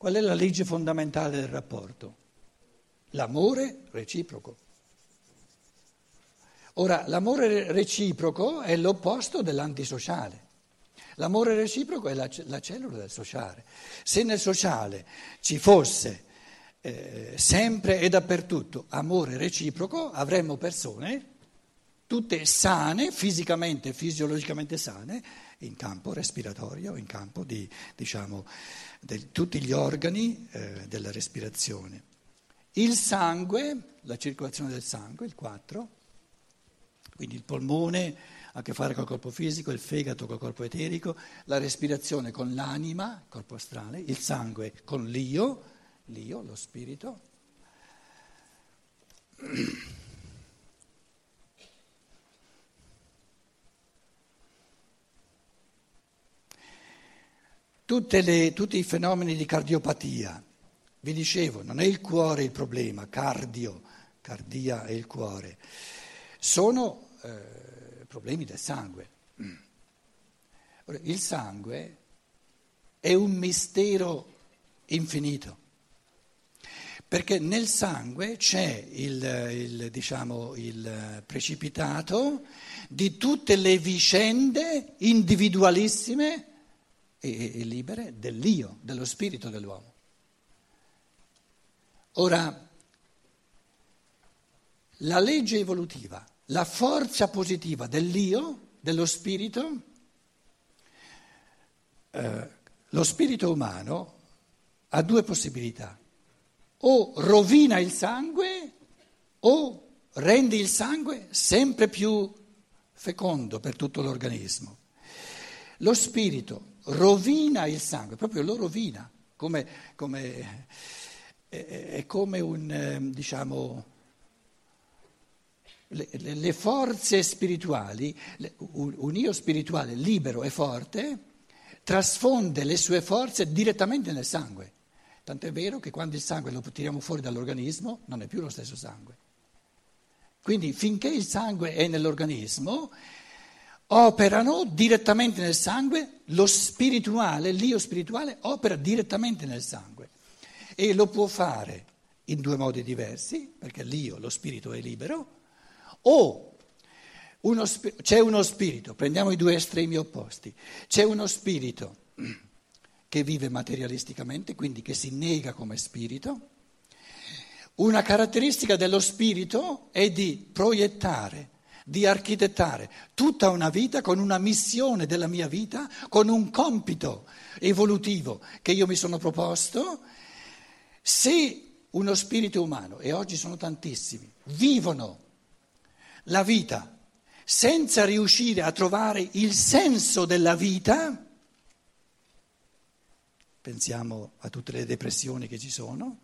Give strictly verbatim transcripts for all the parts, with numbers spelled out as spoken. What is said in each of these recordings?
Qual è la legge fondamentale del rapporto? L'amore reciproco. Ora, l'amore reciproco è l'opposto dell'antisociale. L'amore reciproco è la, la cellula del sociale. Se nel sociale ci fosse eh, sempre e dappertutto amore reciproco, avremmo persone tutte sane, fisicamente e fisiologicamente sane, in campo respiratorio, in campo di, diciamo, di tutti gli organi eh, della respirazione. Il sangue, la circolazione del sangue, il quattro, quindi il polmone ha a che fare col corpo fisico, il fegato col corpo eterico, la respirazione con l'anima, il corpo astrale, il sangue con l'io, l'io, lo spirito. Tutte le, tutti i fenomeni di cardiopatia, vi dicevo, non è il cuore il problema, cardio, cardia è il cuore, sono eh, problemi del sangue. Ora, il sangue è un mistero infinito, perché nel sangue c'è il, il, diciamo, il precipitato di tutte le vicende individualissime e, e libere dell'io, dello spirito dell'uomo. Ora, la legge evolutiva, la forza positiva dell'io, dello spirito, eh, lo spirito umano ha due possibilità: o rovina il sangue o rende il sangue sempre più fecondo per tutto l'organismo. Lo spirito rovina il sangue, proprio lo rovina, come, come, è, è come un, diciamo, le, le, le forze spirituali, un, un io spirituale libero e forte trasfonde le sue forze direttamente nel sangue. Tant'è vero che quando il sangue lo tiriamo fuori dall'organismo non è più lo stesso sangue. Quindi finché il sangue è nell'organismo, operano direttamente nel sangue, lo spirituale, l'io spirituale opera direttamente nel sangue e lo può fare in due modi diversi, perché l'io, lo spirito è libero, o uno, c'è uno spirito, prendiamo i due estremi opposti, c'è uno spirito che vive materialisticamente, quindi che si nega come spirito. Una caratteristica dello spirito è di proiettare, di architettare tutta una vita con una missione della mia vita, con un compito evolutivo che io mi sono proposto. Se uno spirito umano, e oggi sono tantissimi, vivono la vita senza riuscire a trovare il senso della vita, pensiamo a tutte le depressioni che ci sono,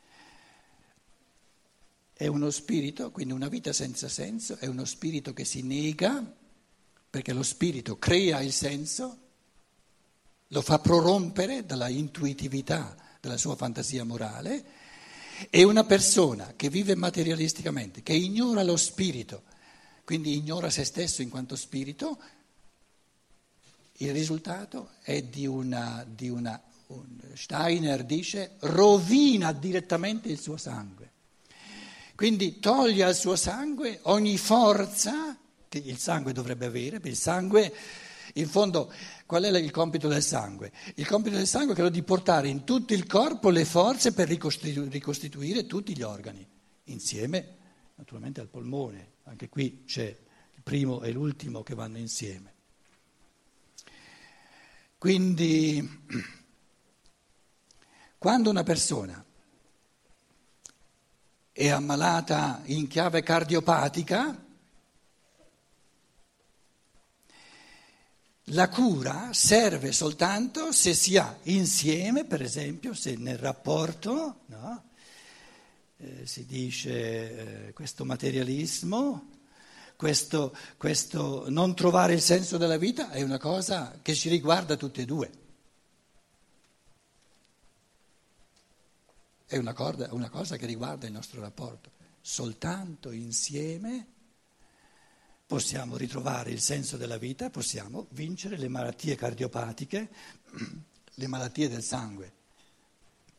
è uno spirito, quindi una vita senza senso, è uno spirito che si nega, perché lo spirito crea il senso, lo fa prorompere dalla intuitività della sua fantasia morale, è una persona che vive materialisticamente, che ignora lo spirito, quindi ignora se stesso in quanto spirito. Il risultato è di una, di una Steiner dice, rovina direttamente il suo sangue. Quindi toglie al suo sangue ogni forza che il sangue dovrebbe avere, per il sangue, in fondo, qual è il compito del sangue? Il compito del sangue è quello di portare in tutto il corpo le forze per ricostitu- ricostituire tutti gli organi, insieme naturalmente al polmone, anche qui c'è il primo e l'ultimo che vanno insieme. Quindi, quando una persona è ammalata in chiave cardiopatica, la cura serve soltanto se si ha insieme, per esempio, se nel rapporto, no? eh, si dice eh, questo materialismo, questo, questo non trovare il senso della vita è una cosa che ci riguarda tutti e due. È una cosa, una cosa che riguarda il nostro rapporto. Soltanto insieme possiamo ritrovare il senso della vita, possiamo vincere le malattie cardiopatiche, le malattie del sangue.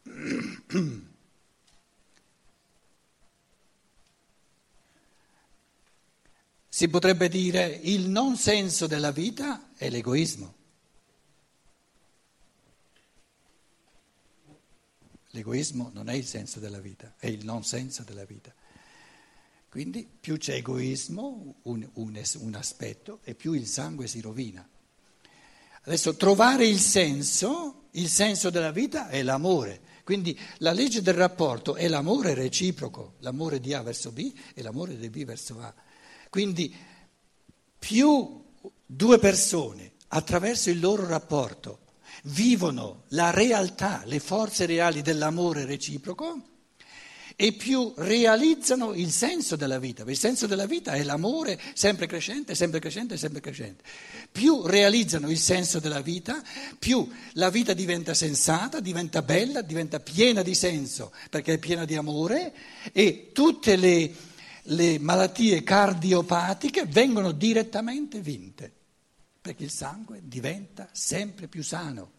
Si potrebbe dire il non senso della vita è l'egoismo. L'egoismo non è il senso della vita, è il non senso della vita. Quindi più c'è egoismo, un, un, un aspetto, e più il sangue si rovina. Adesso trovare il senso, il senso della vita è l'amore. Quindi la legge del rapporto è l'amore reciproco, l'amore di A verso B e l'amore di B verso A. Quindi più due persone attraverso il loro rapporto vivono la realtà, le forze reali dell'amore reciproco e più realizzano il senso della vita. Il senso della vita è l'amore sempre crescente, sempre crescente, sempre crescente. Più realizzano il senso della vita, più la vita diventa sensata, diventa bella, diventa piena di senso, perché è piena di amore e tutte le, le malattie cardiopatiche vengono direttamente vinte, perché il sangue diventa sempre più sano.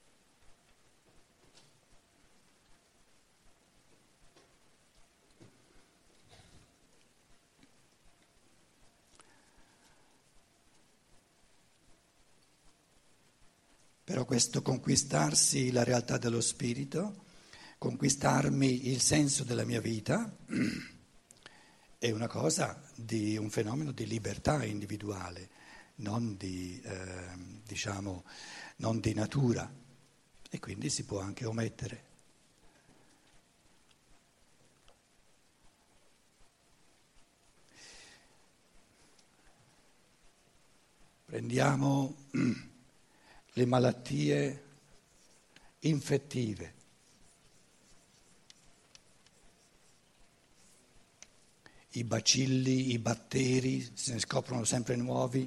Però questo conquistarsi la realtà dello spirito, conquistarmi il senso della mia vita, è una cosa di un fenomeno di libertà individuale, non di, eh, diciamo, non di natura, e quindi si può anche omettere. Prendiamo le malattie infettive. I bacilli, i batteri, se ne scoprono sempre nuovi.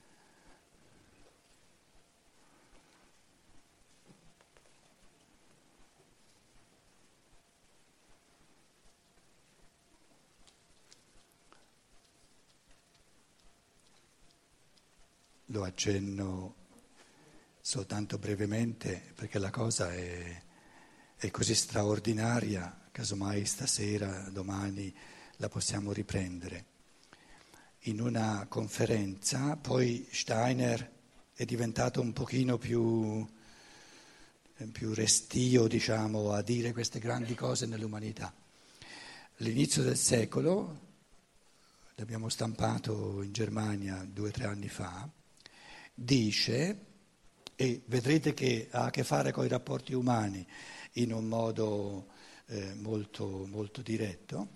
Lo accenno soltanto brevemente perché la cosa è, è così straordinaria, casomai stasera, domani la possiamo riprendere. In una conferenza, poi Steiner è diventato un pochino più, più restio, diciamo, a dire queste grandi cose nell'umanità. All'inizio del secolo, l'abbiamo stampato in Germania due o tre anni fa, dice, e vedrete che ha a che fare con i rapporti umani in un modo eh, molto, molto diretto,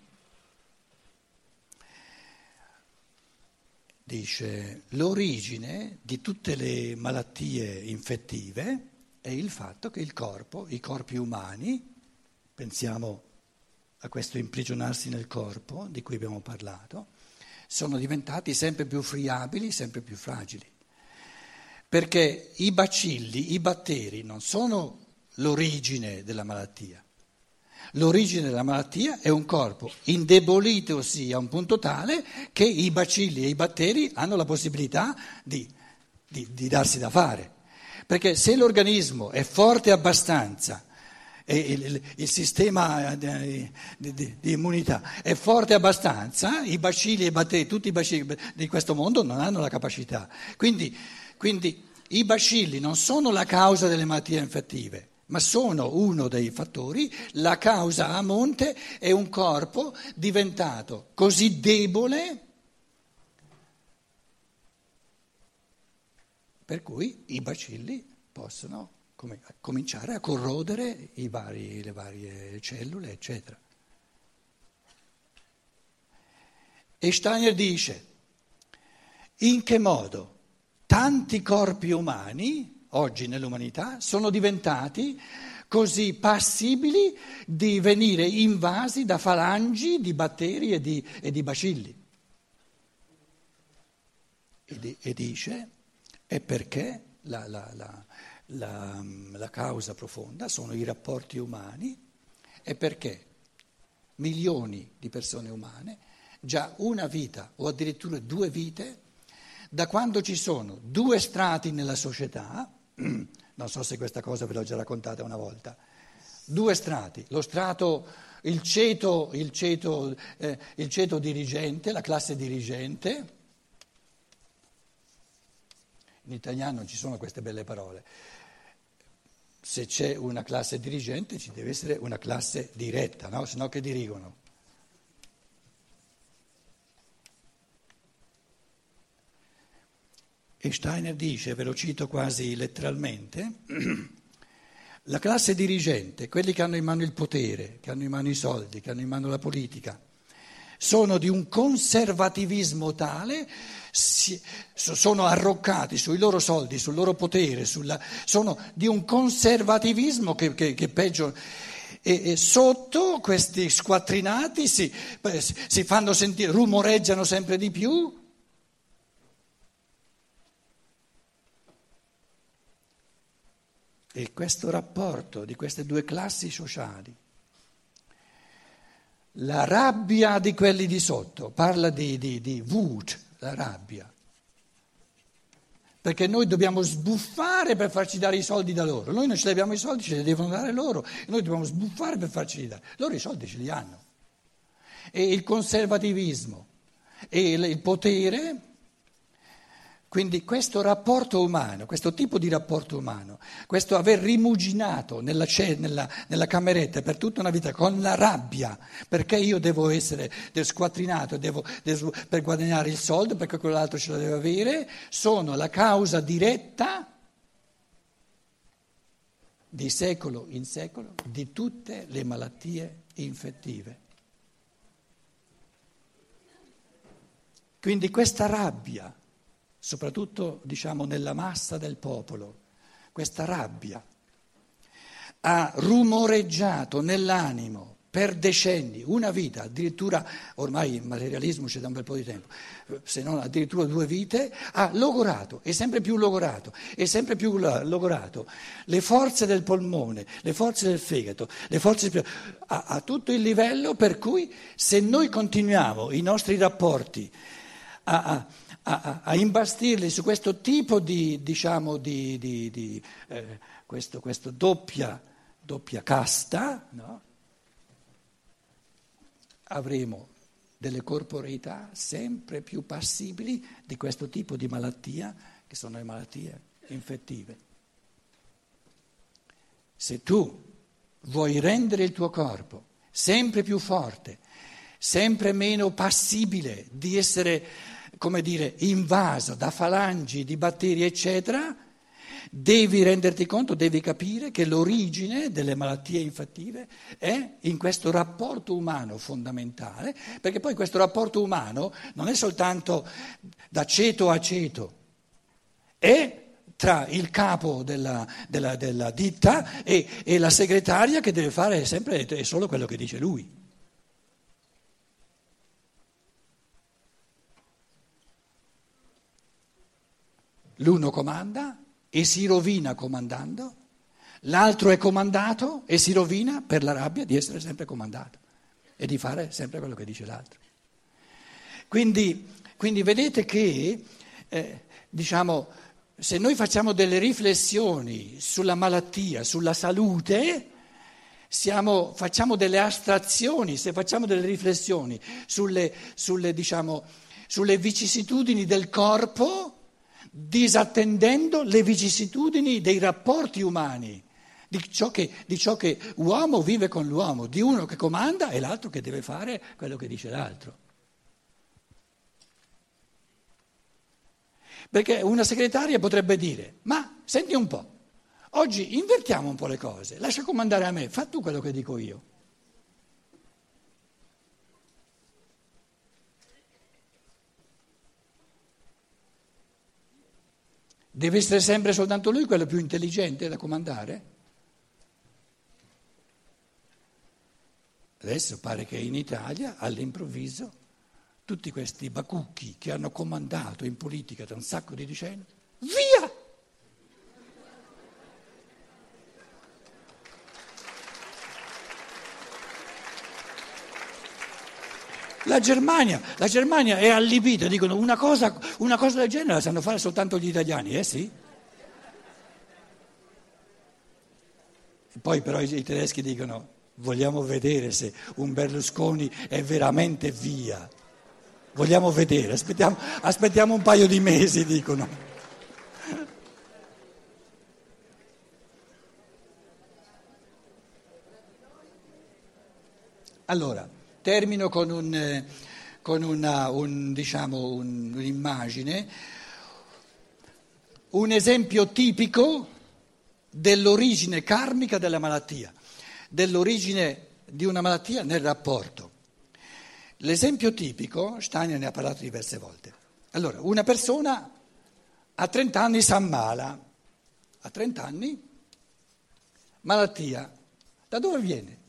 dice l'origine di tutte le malattie infettive è il fatto che il corpo, i corpi umani, pensiamo a questo imprigionarsi nel corpo di cui abbiamo parlato, sono diventati sempre più friabili, sempre più fragili. Perché i bacilli, i batteri non sono l'origine della malattia. L'origine della malattia è un corpo indebolitosi a un punto tale che i bacilli e i batteri hanno la possibilità di, di, di darsi da fare. Perché se l'organismo è forte abbastanza e il, il sistema di, di, di immunità è forte abbastanza, i bacilli e i batteri, tutti i bacilli di questo mondo non hanno la capacità. Quindi, quindi i bacilli non sono la causa delle malattie infettive, ma sono uno dei fattori. La causa a monte è un corpo diventato così debole per cui i bacilli possono come, cominciare a corrodere i vari, le varie cellule, eccetera. E Steiner dice, in che modo tanti corpi umani, oggi nell'umanità, sono diventati così passibili di venire invasi da falangi di batteri e di, e di bacilli. E, di, e dice, è perché la, la, la, la, la causa profonda sono i rapporti umani, e perché milioni di persone umane, già una vita o addirittura due vite, da quando ci sono due strati nella società, non so se questa cosa ve l'ho già raccontata una volta, due strati, lo strato, il ceto, il ceto, eh, il ceto dirigente, la classe dirigente. In italiano non ci sono queste belle parole. Se c'è una classe dirigente ci deve essere una classe diretta, no? Se no che dirigono? E Steiner dice, ve lo cito quasi letteralmente, la classe dirigente, quelli che hanno in mano il potere, che hanno in mano i soldi, che hanno in mano la politica, sono di un conservativismo tale, si, sono arroccati sui loro soldi, sul loro potere, sulla, sono di un conservativismo che, che, che peggio. E, e sotto questi squattrinati si, si fanno sentire, rumoreggiano sempre di più. E questo rapporto di queste due classi sociali, la rabbia di quelli di sotto, parla di, di, di Wut, la rabbia, perché noi dobbiamo sbuffare per farci dare i soldi da loro, noi non ce li abbiamo i soldi, ce li devono dare loro, e noi dobbiamo sbuffare per farci dare, loro i soldi ce li hanno. E il conservativismo e il potere, quindi questo rapporto umano, questo tipo di rapporto umano, questo aver rimuginato nella, nella, nella cameretta per tutta una vita con la rabbia, perché io devo essere del squattrinato devo, devo, per guadagnare il soldo, perché quell'altro ce lo deve avere, sono la causa diretta di secolo in secolo di tutte le malattie infettive. Quindi questa rabbia, soprattutto diciamo nella massa del popolo, questa rabbia ha rumoreggiato nell'animo per decenni, una vita, addirittura ormai il materialismo c'è da un bel po' di tempo, se non addirittura due vite, ha logorato e sempre più logorato e sempre più logorato le forze del polmone, le forze del fegato, le forze a, a tutto il livello per cui se noi continuiamo i nostri rapporti a, a A, a imbastirli su questo tipo di, diciamo, di, di, di eh, questo, questo doppia, doppia casta, no? Avremo delle corporeità sempre più passibili di questo tipo di malattia, che sono le malattie infettive. Se tu vuoi rendere il tuo corpo sempre più forte, sempre meno passibile di essere, come dire, invaso da falangi di batteri, eccetera, devi renderti conto, devi capire che l'origine delle malattie infettive è in questo rapporto umano fondamentale, perché poi questo rapporto umano non è soltanto da ceto a ceto, è tra il capo della, della, della ditta e, e la segretaria che deve fare sempre e solo quello che dice lui. L'uno comanda e si rovina comandando, l'altro è comandato e si rovina per la rabbia di essere sempre comandato e di fare sempre quello che dice l'altro. Quindi, quindi vedete che, eh, diciamo, se noi facciamo delle riflessioni sulla malattia, sulla salute, siamo, facciamo delle astrazioni, se facciamo delle riflessioni sulle, sulle, diciamo, sulle vicissitudini del corpo, disattendendo le vicissitudini dei rapporti umani, di ciò che, di ciò che uomo vive con l'uomo, di uno che comanda e l'altro che deve fare quello che dice l'altro. Perché una segretaria potrebbe dire, ma senti un po', oggi invertiamo un po' le cose, lascia comandare a me, fa tu quello che dico io. Deve essere sempre soltanto lui quello più intelligente da comandare? Adesso pare che in Italia, all'improvviso, tutti questi bacucchi che hanno comandato in politica da un sacco di decenni, via! La Germania, la Germania è allibita, dicono una cosa, una cosa del genere la sanno fare soltanto gli italiani, eh sì? Poi però i, i tedeschi dicono, vogliamo vedere se un Berlusconi è veramente via. Vogliamo vedere, aspettiamo, aspettiamo un paio di mesi, dicono. Allora, termino con, un, con una, un, diciamo, un, un'immagine, un esempio tipico dell'origine karmica della malattia, dell'origine di una malattia nel rapporto. L'esempio tipico, Steiner ne ha parlato diverse volte. Allora, una persona a trenta anni si ammala, a trenta anni, malattia, da dove viene?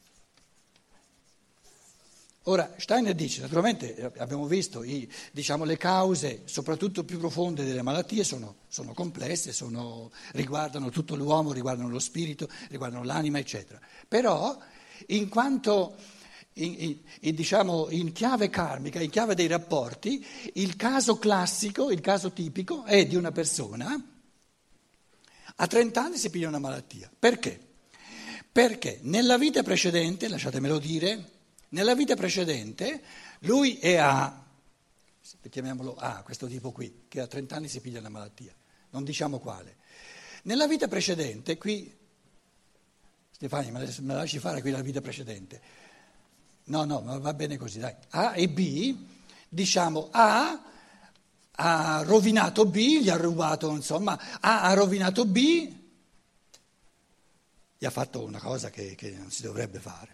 Ora, Steiner dice, naturalmente abbiamo visto, i, diciamo, le cause soprattutto più profonde delle malattie sono, sono complesse, sono, riguardano tutto l'uomo, riguardano lo spirito, riguardano l'anima, eccetera. Però, in quanto, in, in, in, diciamo, in chiave karmica, in chiave dei rapporti, il caso classico, il caso tipico è di una persona, a trenta anni si piglia una malattia. Perché? Perché nella vita precedente, lasciatemelo dire, nella vita precedente lui è A, chiamiamolo A, questo tipo qui, che a trenta anni si piglia una malattia, non diciamo quale. Nella vita precedente, qui, Stefania, me la lasci fare qui la vita precedente? No, no, ma va bene così, dai. A e B, diciamo A ha rovinato B, gli ha rubato, insomma, A ha rovinato B, gli ha fatto una cosa che, che non si dovrebbe fare.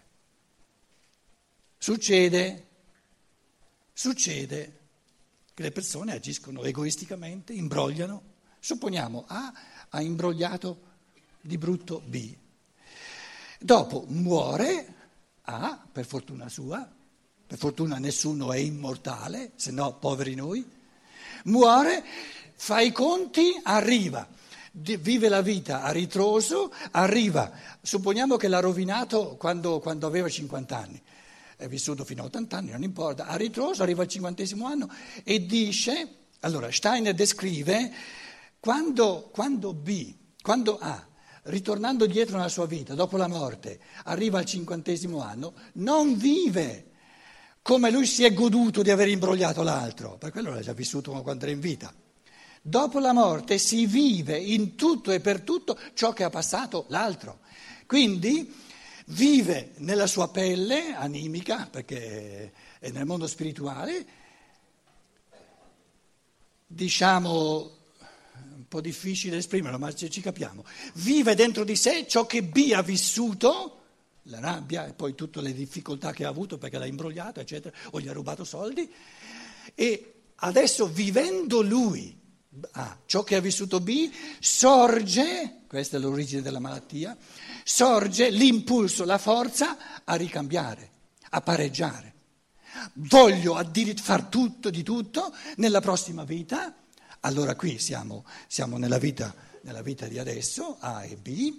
Succede, succede che le persone agiscono egoisticamente, imbrogliano. Supponiamo A ha imbrogliato di brutto B. Dopo muore A, per fortuna sua, per fortuna nessuno è immortale, se no poveri noi. Muore, fa i conti, arriva, vive la vita a ritroso, arriva, supponiamo che l'ha rovinato quando, quando aveva cinquanta anni. È vissuto fino a ottanta anni, non importa, a ritroso arriva al cinquantesimo anno e dice, allora Steiner descrive quando, quando B, quando A, ritornando dietro nella sua vita, dopo la morte, arriva al cinquantesimo anno, non vive come lui si è goduto di aver imbrogliato l'altro, per quello l'ha già vissuto quando era in vita. Dopo la morte si vive in tutto e per tutto ciò che ha passato l'altro. Quindi vive nella sua pelle animica, perché è nel mondo spirituale, diciamo, un po' difficile esprimerlo, ma ci capiamo, vive dentro di sé ciò che B ha vissuto, la rabbia e poi tutte le difficoltà che ha avuto perché l'ha imbrogliato, eccetera, o gli ha rubato soldi, e adesso vivendo lui ah, ciò che ha vissuto B, sorge, questa è l'origine della malattia, sorge l'impulso, la forza a ricambiare, a pareggiare. Voglio far tutto di tutto nella prossima vita, allora qui siamo, siamo nella vita, nella vita di adesso, A e B.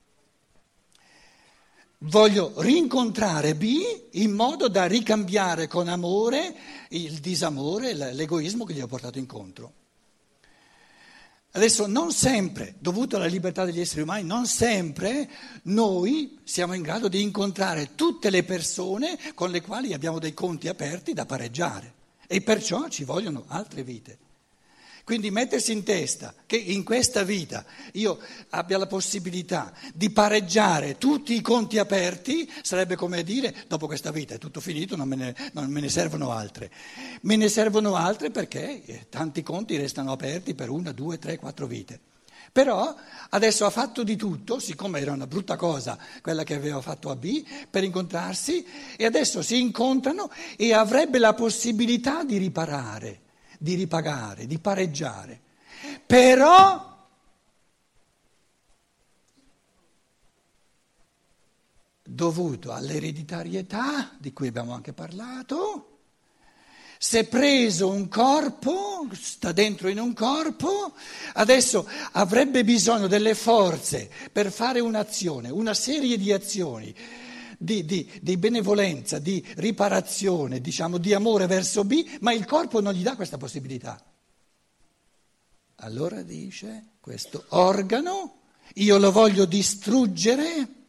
Voglio rincontrare B in modo da ricambiare con amore il disamore, l'egoismo che gli ho portato incontro. Adesso non sempre, dovuto alla libertà degli esseri umani, non sempre noi siamo in grado di incontrare tutte le persone con le quali abbiamo dei conti aperti da pareggiare e perciò ci vogliono altre vite. Quindi mettersi in testa che in questa vita io abbia la possibilità di pareggiare tutti i conti aperti sarebbe come dire dopo questa vita è tutto finito, non me ne, non me ne servono altre. Me ne servono altre perché tanti conti restano aperti per una, due, tre, quattro vite. Però adesso ha fatto di tutto, siccome era una brutta cosa quella che aveva fatto a B, per incontrarsi e adesso si incontrano e avrebbe la possibilità di riparare. Di ripagare, di pareggiare, però dovuto all'ereditarietà di cui abbiamo anche parlato, si è preso un corpo, sta dentro in un corpo, adesso avrebbe bisogno delle forze per fare un'azione, una serie di azioni. Di, di, di benevolenza, di riparazione, diciamo di amore verso B, ma il corpo non gli dà questa possibilità. Allora dice, questo organo io lo voglio distruggere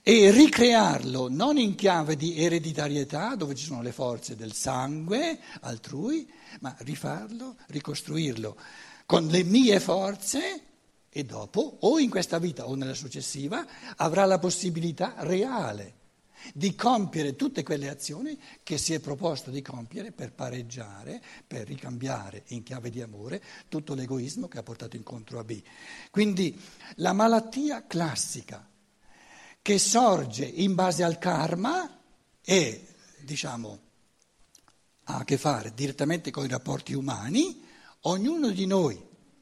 e ricrearlo non in chiave di ereditarietà, dove ci sono le forze del sangue altrui, ma rifarlo, ricostruirlo con le mie forze e dopo, o in questa vita o nella successiva, avrà la possibilità reale di compiere tutte quelle azioni che si è proposto di compiere per pareggiare, per ricambiare in chiave di amore tutto l'egoismo che ha portato incontro a B. Quindi la malattia classica che sorge in base al karma e, diciamo, ha a che fare direttamente con i rapporti umani, ognuno di noi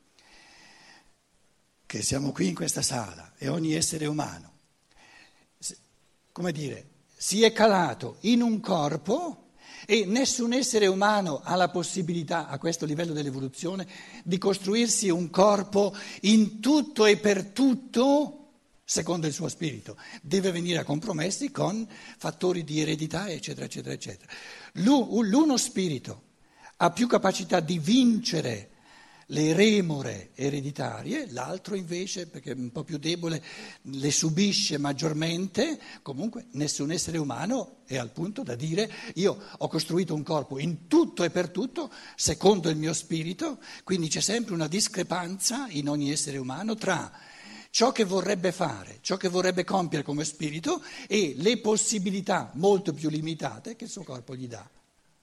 che siamo qui in questa sala e ogni essere umano, come dire, si è calato in un corpo e nessun essere umano ha la possibilità, a questo livello dell'evoluzione, di costruirsi un corpo in tutto e per tutto secondo il suo spirito. Deve venire a compromessi con fattori di eredità, eccetera, eccetera, eccetera. L'uno spirito ha più capacità di vincere le remore ereditarie, l'altro invece, perché è un po' più debole, le subisce maggiormente. Comunque nessun essere umano è al punto da dire io ho costruito un corpo in tutto e per tutto secondo il mio spirito, quindi c'è sempre una discrepanza in ogni essere umano tra ciò che vorrebbe fare, ciò che vorrebbe compiere come spirito e le possibilità molto più limitate che il suo corpo gli dà.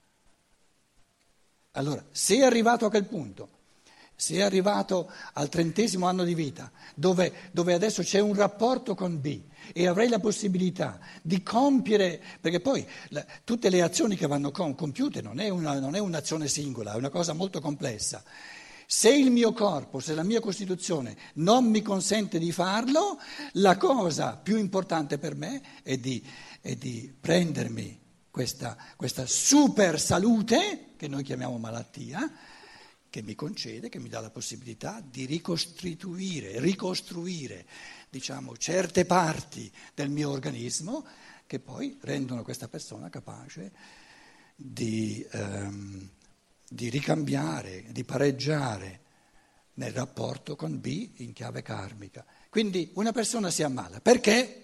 Allora, se è arrivato a quel punto, se è arrivato al trentesimo anno di vita, dove, dove adesso c'è un rapporto con B e avrei la possibilità di compiere, perché poi la, tutte le azioni che vanno com- compiute non è, una, non è un'azione singola, è una cosa molto complessa. Se il mio corpo, se la mia Costituzione non mi consente di farlo, la cosa più importante per me è di, è di prendermi questa, questa super salute, che noi chiamiamo malattia, che mi concede, che mi dà la possibilità di ricostituire, ricostruire, diciamo, certe parti del mio organismo che poi rendono questa persona capace di, ehm, di ricambiare, di pareggiare nel rapporto con B in chiave karmica. Quindi una persona si ammala perché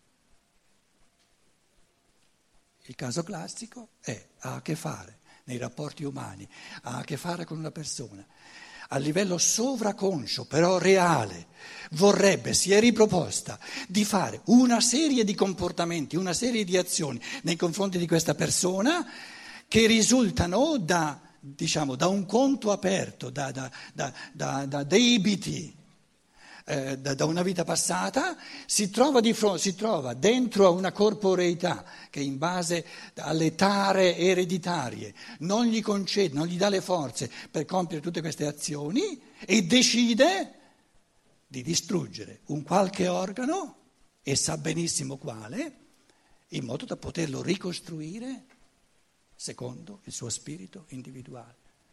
il caso classico è, ha a che fare nei rapporti umani, ha a che fare con una persona, a livello sovraconscio, però reale, vorrebbe, si è riproposta di fare una serie di comportamenti, una serie di azioni nei confronti di questa persona che risultano da, diciamo, da un conto aperto, da, da, da, da, da debiti, eh, da, da una vita passata, si trova, di fronte, si trova dentro a una corporeità che in base alle tare ereditarie non gli concede, non gli dà le forze per compiere tutte queste azioni e decide di distruggere un qualche organo, e sa benissimo quale, in modo da poterlo ricostruire secondo il suo spirito individuale.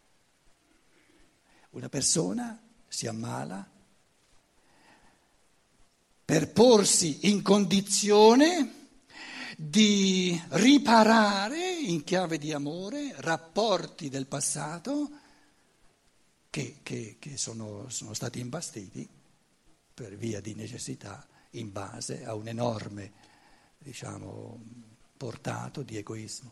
Una persona si ammala per porsi in condizione di riparare in chiave di amore rapporti del passato che, che, che sono, sono stati imbastiti per via di necessità in base a un enorme, diciamo, portato di egoismo.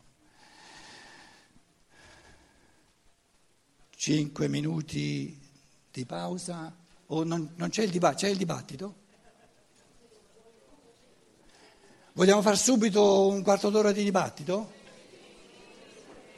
Cinque minuti di pausa o non, non c'è il dibattito? C'è il dibattito? Vogliamo fare subito un quarto d'ora di dibattito?